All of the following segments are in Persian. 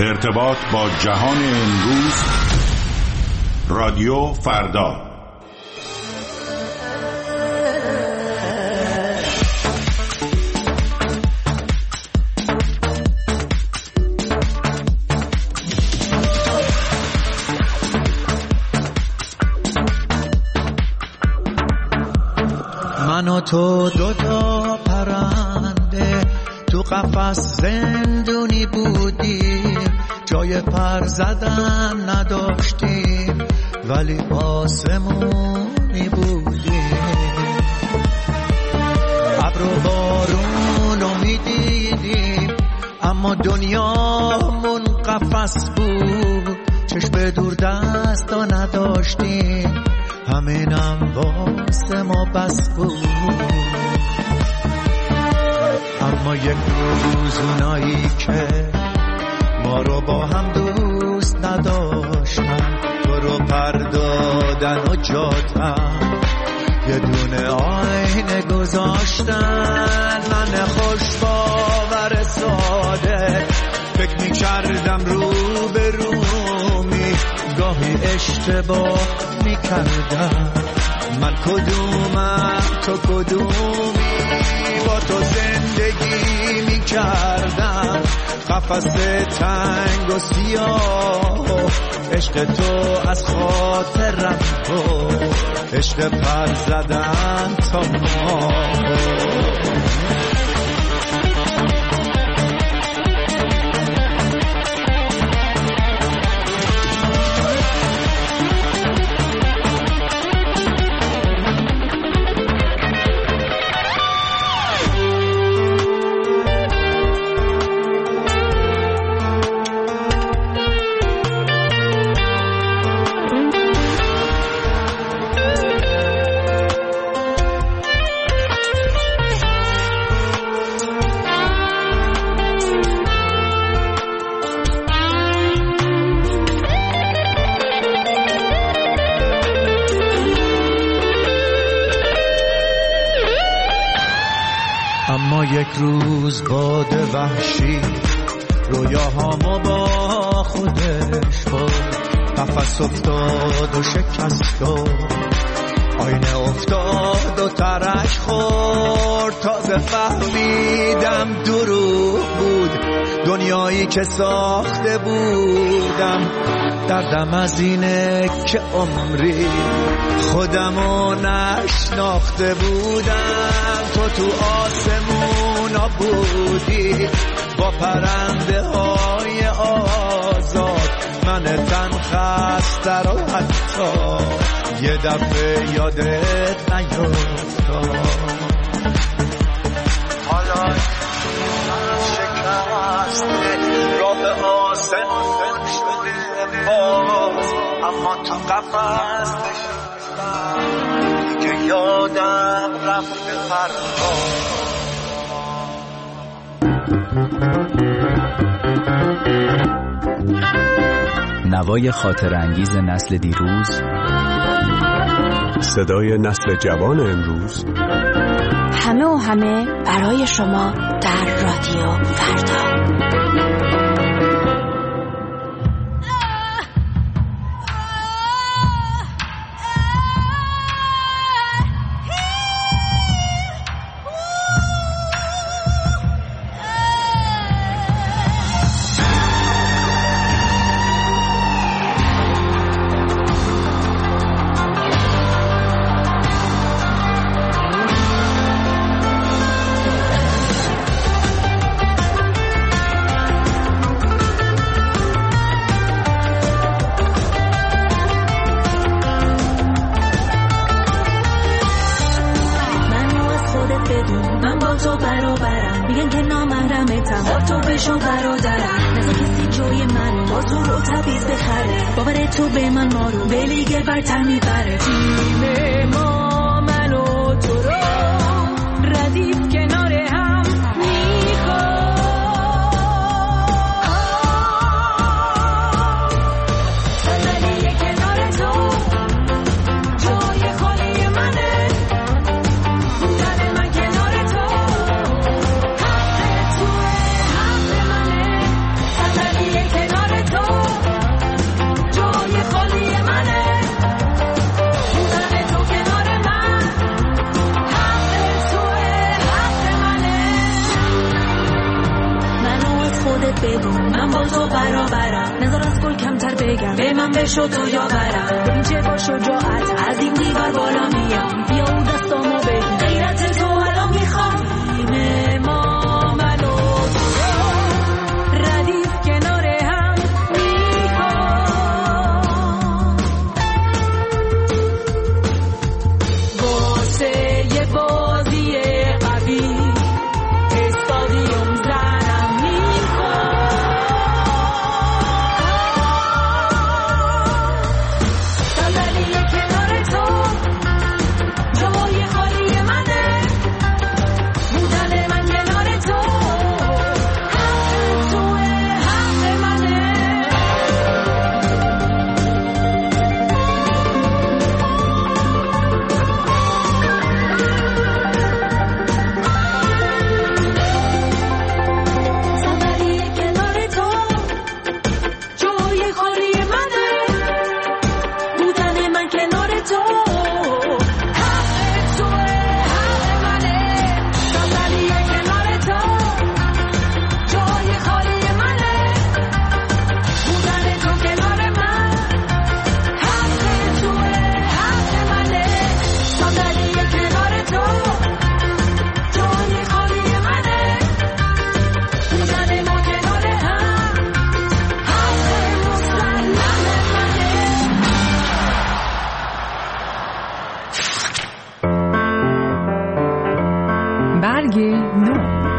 ارتباط با جهان امروز، رادیو فردا. من و تو دوتا پرنده تو قفس زندونی بودیم، جای پر زدن نداشتیم ولی آسمونی بودیم. ابر و بارونو میدیدیم اما دنیامون قفس بود، چشم دور دستا نداشتیم همینم واسه ما بس بود. اما یک روز اونایی که ما رو با هم دوست نداشتن، تو رو پردادن و جاتن یه دونه آینه گذاشتن. من خوش باور ساده فکر می کردم رو به رومی، گاهی اشتباه می کردم. من کدومم تو کدومی، با تو زندگی می کردم قفس تنگ و سیاه. عشق تو از خاطرم تو، عشق پر زدن تا ما. یک روز باد وحشی رویاهامو با خودش برد، قفس افتاد و شکست و آینه افتاد و ترک خورد. تازه فهمیدم دروغ بود دنیایی که ساخته بودم. دردم از اینه که عمری خودمو نشناخته بودم. تو آسمونا بودی با پرنده های آزاد، من تن خسته رو حتی یه دفعه یادت نیفتاد. حالا شکسته راه آسمون شده باز، اما تو قفس نشستم که یادم رفته پرواز. نوای خاطر انگیز نسل دیروز، صدای نسل جوان امروز، همه و همه برای شما در رادیو فردا. تو به من ما رو به لیگ برتر میبره. تیم ما من و تو رو ردیف کنار هم میخواد. صندلی کنار تو جای خالی منه، دل من کنار تو حق توه، حق منه. صندلی کنار خودت بگو من با تو برابرم، نذار از گل کمتر بگم به من بشو تو یاورم، این چه با شجاعت از این دیوار بالا میام، بیا اون دستامو بگیر غیرت تو الان میخوام ما منو ردیف کنار هم میخوام واسه یه بازی قوی استادیوم زنم میخوام صندلی کنار تو جای خالی منه، بودن من کنار تو حق توه حق منه. صندلی کنار تو جای خالی منه، بودن من کنار تو حق توه حق منه. صندلی کنار تو جای خالی منه، بودن تو کنار من حق توه حق منه. صندلی کنار تو جای خالی منه، بودن ما کنار هم حق مسلم منه. برگ نو.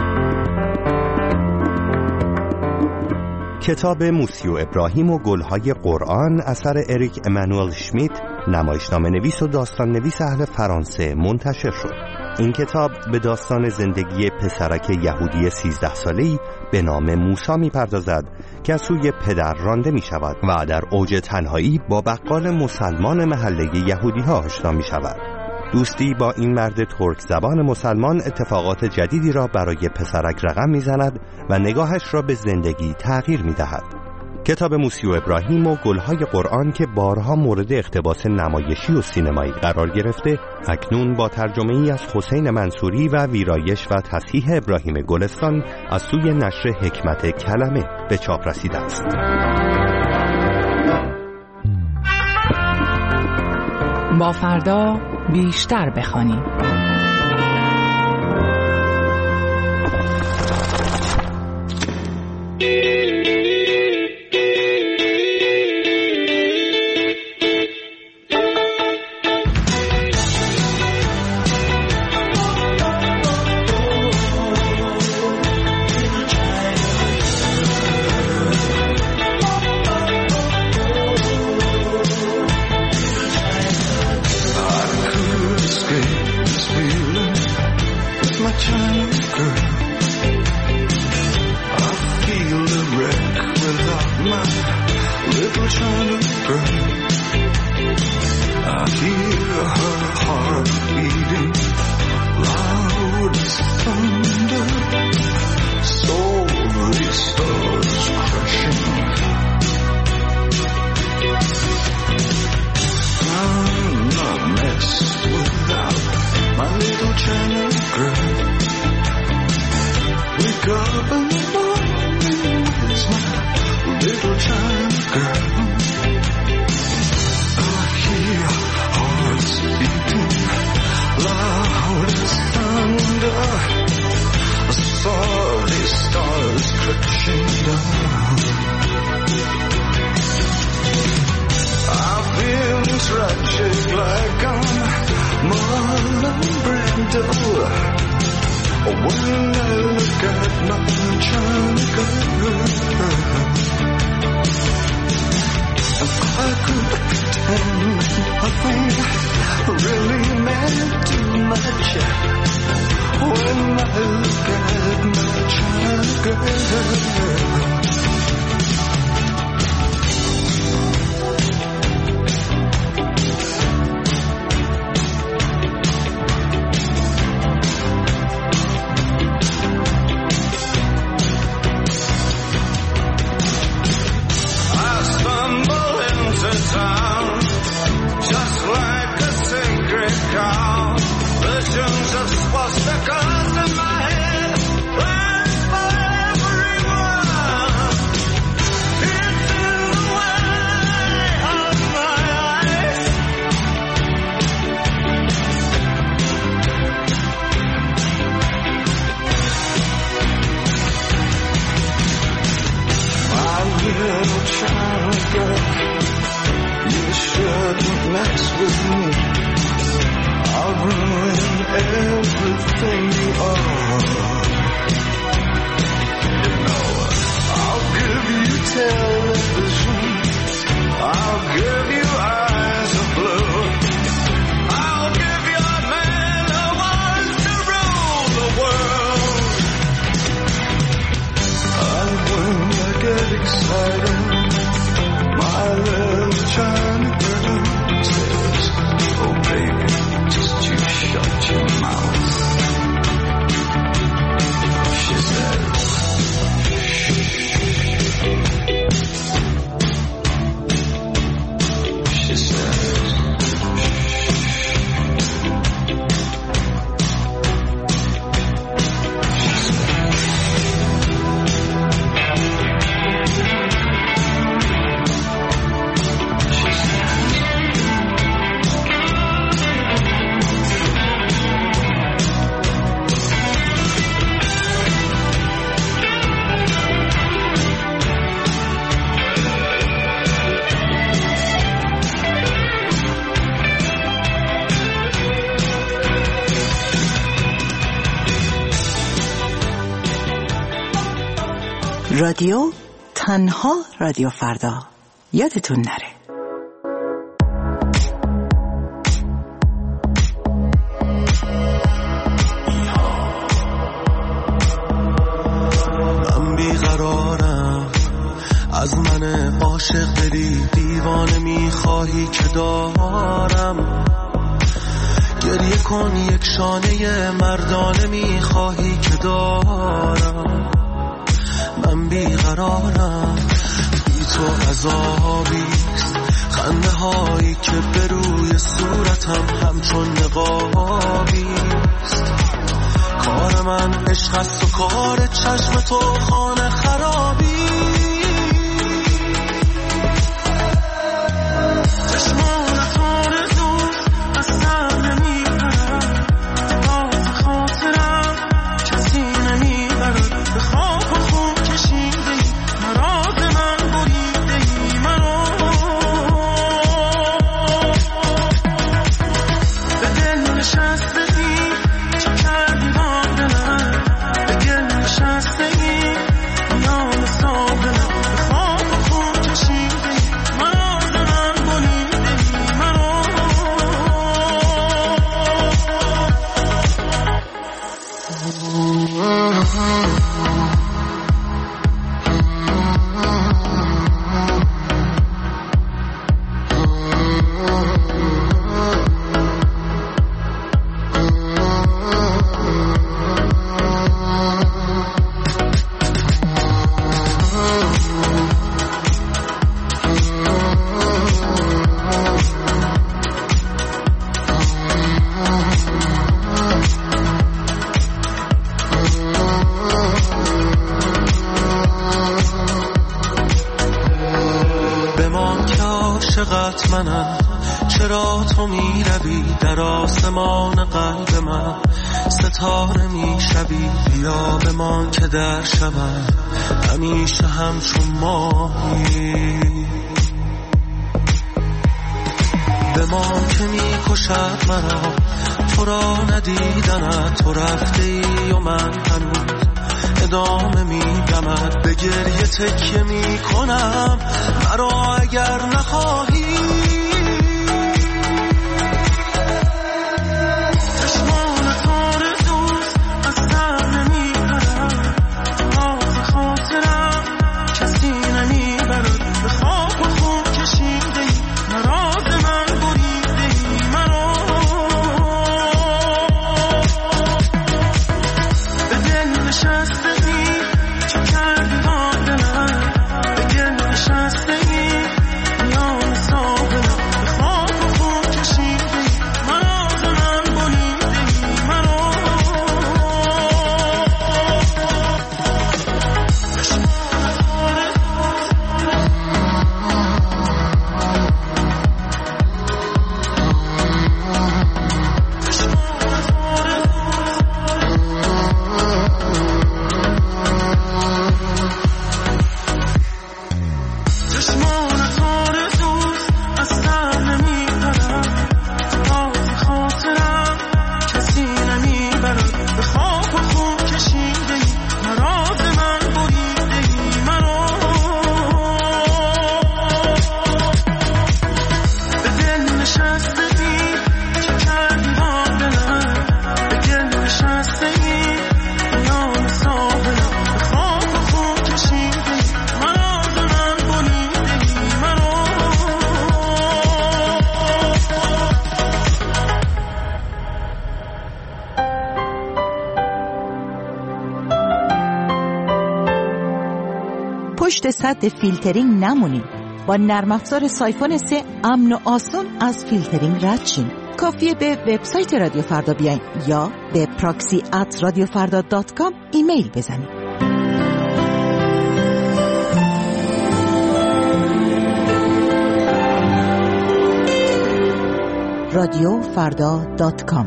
کتاب موسی و ابراهیم و گلهای قرآن اثر اریک امانوئل شمیت، نمایشنامه نویس و داستان نویس اهل فرانسه منتشر شد. این کتاب به داستان زندگی پسرک یهودی 13 ساله‌ای به نام موسی می‌پردازد که از سوی پدر رانده می‌شود و در اوج تنهایی با بقال مسلمان محله یهودی‌ها آشنا می‌شود. دوستی با این مرد ترک زبان مسلمان اتفاقات جدیدی را برای پسرک رقم می‌زند و نگاهش را به زندگی تغییر می‌دهد. کتاب موسی و ابراهیم و گلهای قرآن که بارها مورد اقتباس نمایشی و سینمایی قرار گرفته، اکنون با ترجمه‌ای از حسین منصوری و ویرایش و تصحیح ابراهیم گلستان از سوی نشر حکمت کلمه به چاپ رسیده است. با فردا بیشتر بخوانیم. little child girl, you shouldn't mess with me. I'll ruin everything you are. You know, I'll give you television, I'll give you eyes of blue, I'll give you a man who wants to rule the world. And when I get excited, my little China girl says, oh baby, just you shut your mouth. She says, she says, رادیو تنها رادیو فردا، یادتون نره. من بیقرارم، از من عاشق دلی دیوانه میخواهی که دارم. گریه کن یک شانه مردانه میخواهی که دارم. من بیقرارم، بی تو عذابیست، خنده هایی که به روی صورتم همچون نقابیست. کار من عشق است و کار چشم تو خانه خرابی. چشمانت آرزوست از سر نمیبرد، باز خاطرم کسی نمیبرد. به خواب و خون کشیده ای مراد من بریده ای منو. به دل نشسته ای چه کردی با دلم، به گل نشسته ای میان ساقلم. به خواب و خون کشیده ای مراد من بریده ای منو. بمان که عاشقت منم، چرا تو می روی در آسمان قلب من، ستاره می شوی. بیا بمان که در شبم همیشه همچون ماهی. بمان که می کشد مرا تو را ندیدنت، تو رفته ای و من هنوز ادامه میدمد. به گریه تکیه میکنم مرا اگر نخواهی. چشمانت آرزوست از سر نمیبرد، باز خاطرم کسی نمیبرد. به خواب و خون کشیده ای مراد من بریده ای منو. به دل نشسته ای چه کردی با دلم، به گل نشسته ای میان پشت سد فیلترینگ نمونید. با نرم افزار سایفون 3 امن و آسان از فیلترینگ رد شین. کافیه به وبسایت رادیو فردا بیاین یا به proxy@radiofarda.com ایمیل بزنید. radiofarda.com.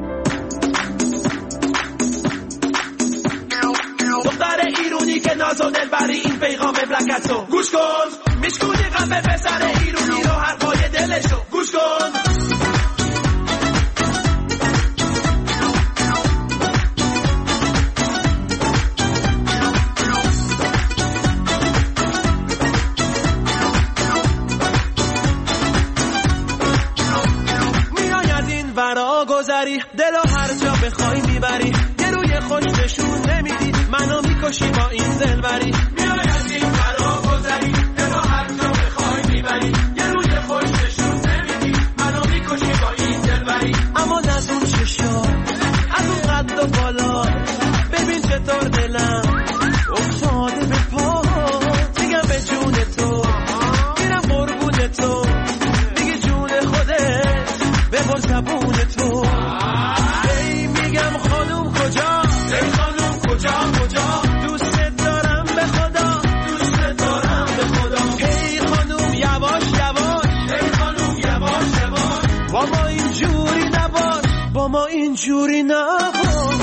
دختر ایرونی که ناز و دلبری این پیغام مملکتو گوش کن، میشکونی غم پسر ایرونی رو حرفای دلشو گوش کن. دل و هر جا بخوای میبری، یه روی خوش نشون نمیدی، منو میکشی با این دلبری. میای از این فرا گذری، دل و هر جا بخوای میبری، یه روی خوش نشون نمیدی، منو میکشی با این دلبری. اما از اون چشا، از اون قد و بالا، ببین چطور دلم افتاده به پا. میگم به جون تو، میرم قربون تو، میگی جون خودت ببر زبون تو. ما اینجوری نباش.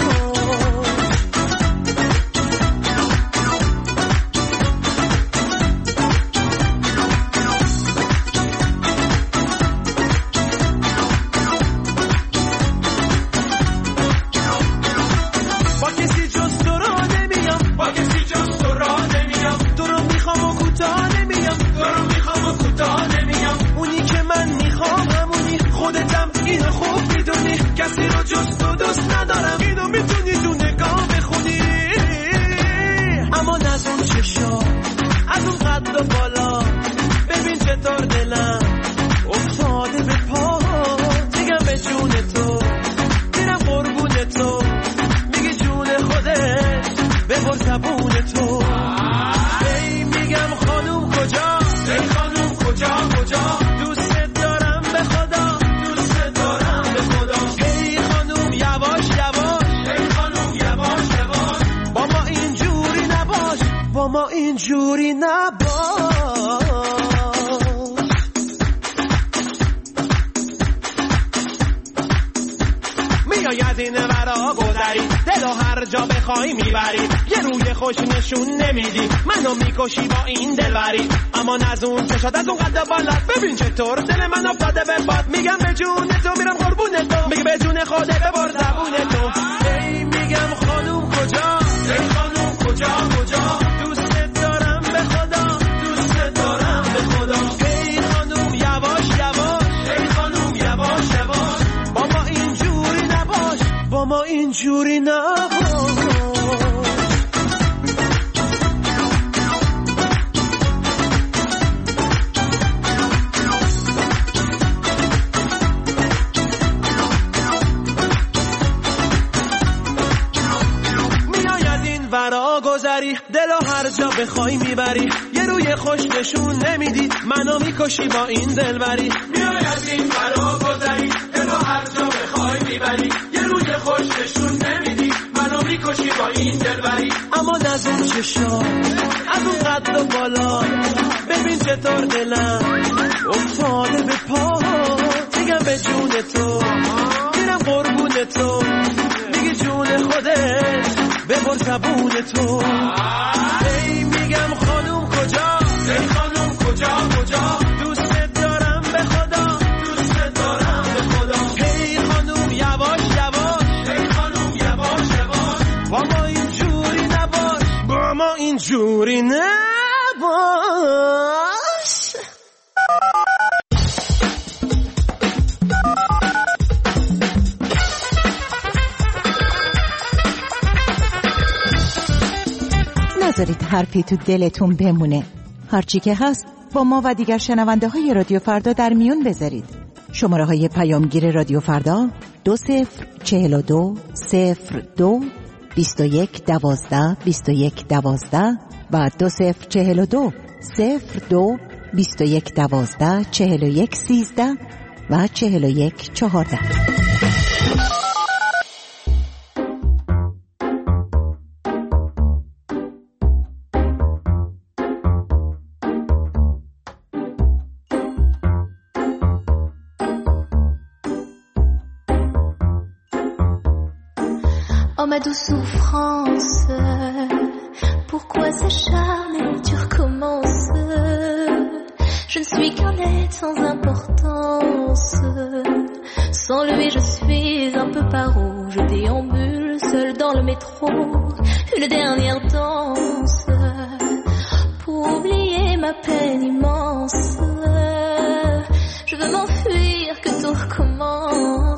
با کسی جز تو را نمیام، با کسی جز تو را نمیام، تو رو میخوام و کوتاه نمیام، تو رو میخوام و کوتاه نمیام. اونی که من میخوام همونی، خودتم اینو خوب میدونی، کسی رو جز تو دوست ندارم، اینو میتونی تو نگاه بخونی. اما از اون چشا، از اون قد و بالا، ببین چطور دلم افتاده به پا. میگم به جون تو، میرم قربون تو، میگی جون خودت ببر زبون تو. ای میگم خانوم کجا، ای خانوم کجا کجا، دوست دارم به خدا، دوست دارم به خدا. ای خانوم یواش یواش، ای خانوم یواش یواش، با ما اینجوری نباش، با ما اینجوری نباش. میای از این ورا گذری، دل و هر جا بخوای میبری، یه روی خوش نشون نمیدی، منو میکشی با این دلبری. اما از اون چشات، از اون قد بالات، ببین چطور دل من افتاده به باد. میگم به جون تو، میرم قربون تو، میگه به جون خودت ببر زبون تو. ای میگم خانوم کجا، ای خانوم کجا کجا، دوست دارم به خدا، دوست دارم به خدا. ای خانوم یواش یواش، ای خانوم یواش یواش، با ما اینجوری نباش، با ما اینجوری نباش. دل و هر جا بخوای میبری، یه روی خوش نشون نمیدی، منو میکشی با این دلبری. میای از این فرا گذری، دل و هر جا بخوای میبری، یه روی خوش نشون نمیدی، منو میکشی با این دلبری. اما از اون چشا، از اون قد و بالا، ببین چطور دلم افتاده به پا. میگم به جون تو، میرم قربون تو، میگی جون خودت ببر زبون تو. ای میگم خانوم کجا، ای خانوم کجا کجا، دوست دارم به خدا، دوست دارم به خدا. ای خانوم یواش یواش، ای خانوم یواش یواش، با ما اینجوری نباش، با ما اینجوری نباش. نذارید حرفی تو دلتون بمونه. هرچی که هست با ما و دیگر شنونده های رادیو فردا در میون بذارید. شماره های پیامگیر رادیو فردا 204202 21 12 21 12 و 2042 02 21 12 41 13 و 41 14. Oh ma douce souffrance, pourquoi s'acharner, tu recommences. Je ne suis qu'un être sans importance. Sans lui je suis un peu paro. Je déambule seul dans le métro, une dernière danse pour oublier ma peine immense. Je veux m'enfuir, que tout recommence.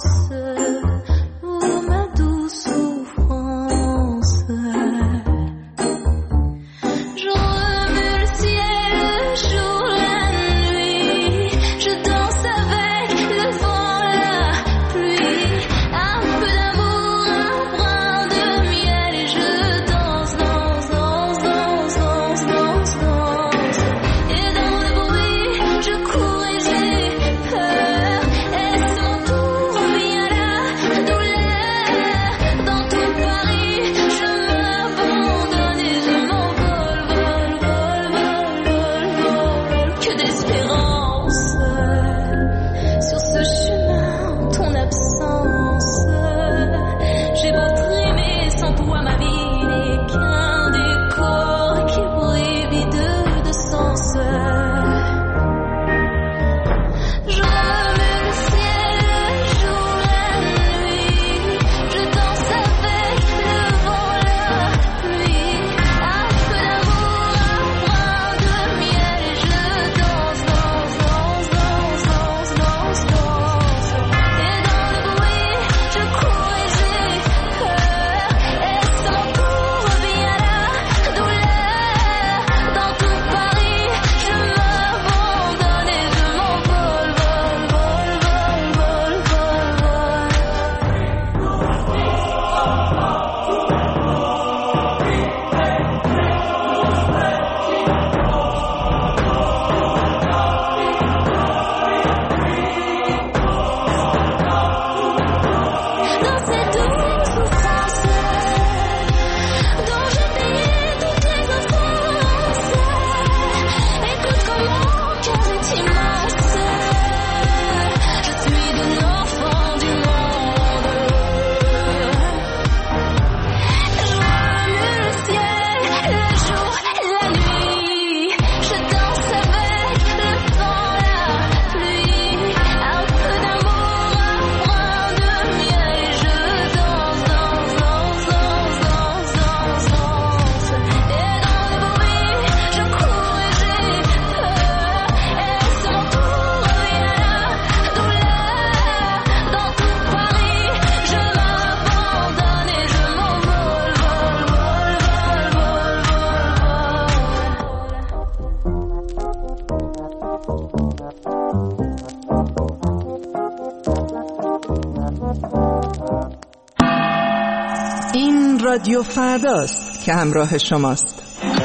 رادیو فرداست که همراه شماست.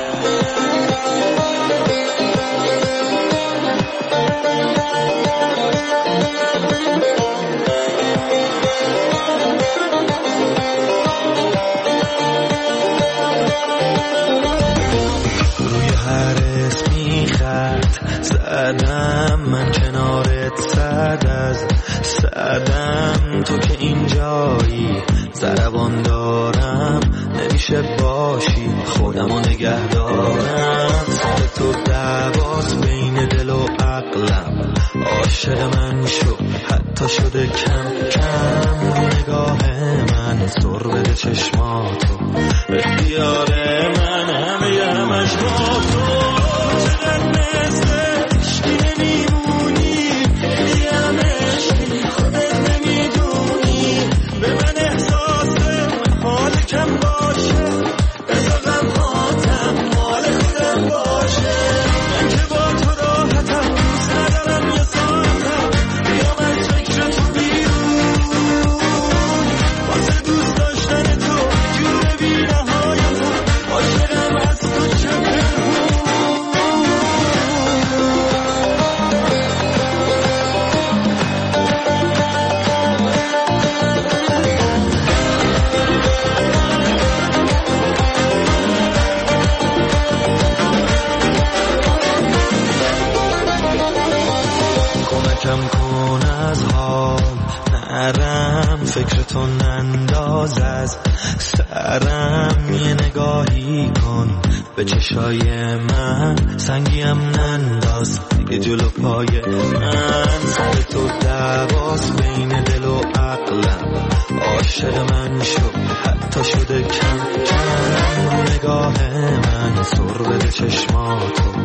روی هر اسمی خط زدم، من کنارت صد از صدم، تو که اینجایی ضربان دارم، نمیشه باشی خودمو نگه دارم. سر تو دعواست بین دل و عقلم، عاشق من شو حتی شده کم کم. نگاه من سر بده چشماتو، اختیار من همه همش با تو. چقدر مثل عشقی نمیمونی، خیلی هم عشقی خودت نمیدونی. به من احساس حال کم باشه، بذار غمهاتم مال خودم باشه. من که با تو راحتم، دوست ندارم یه ساعتم بیام از فکر تو بیرون. واسه دوست داشتن تو جوره فکرتو ننداز، از سرم یه نگاهی کن به چشای من، سنگیم ننداز دیگه جلو پای من. سر تو دعواست بین دل و عقلم، عاشق من شد حتی شده کم کم. نگاه من سر بده چشماتو،